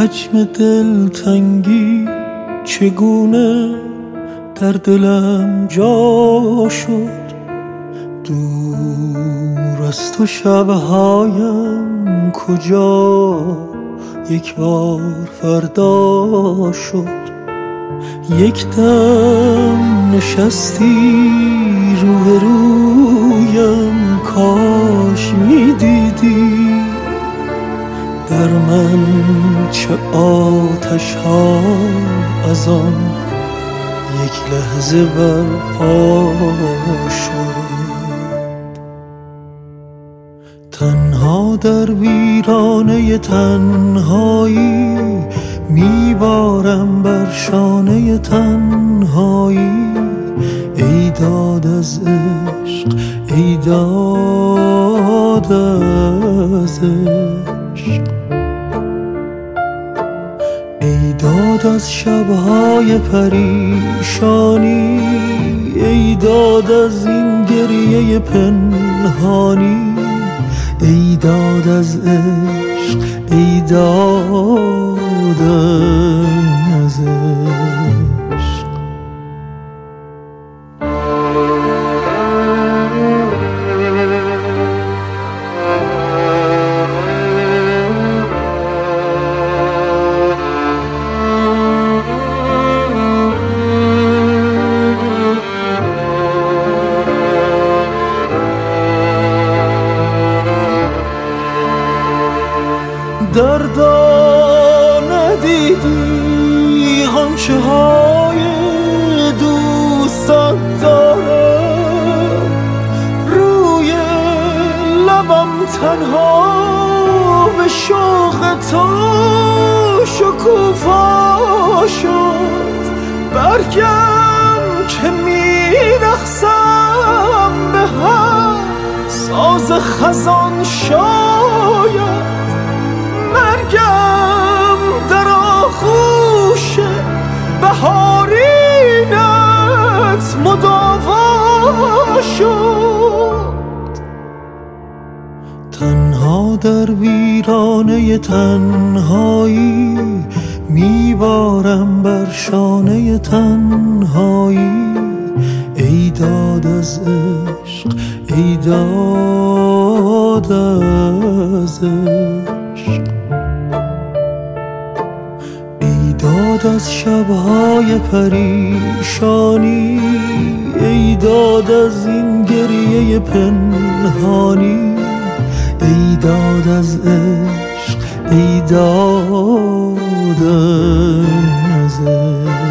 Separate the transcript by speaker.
Speaker 1: حجم دلتنگی چگونه در دلم جا شد. دور از تو شبهایم کجا یک بار فردا شد. یک دم نشستی رویم کاش میدیدی در من چه آتش ها از آن یک لحظه برپا شد. تنها در ویرانه تنهایی میبارم بر شانه تنهایی. ای داد از عشق، ای داد از عشق، ای داد از شبهای پریشانی، ای داد از این گریه پنهانی. ای داد از عشق، ای داد از عشق. دردا ندیدی غنچه های دوستت دارم روی لبم تنها به شوق تو شکوفا شد. برگم که میرقصم به هر ساز خزان شاید مرگم در آغوش بهارینت مداوا شد. تنها در ویرانه تنهایی میبارم بر شانه تنهایی. ای داد از عشق، ای داد از عشق، ای داد از شبهای پریشانی، ای داد از این گریه پنهانی. ای داد از عشق، ای داد از عشق.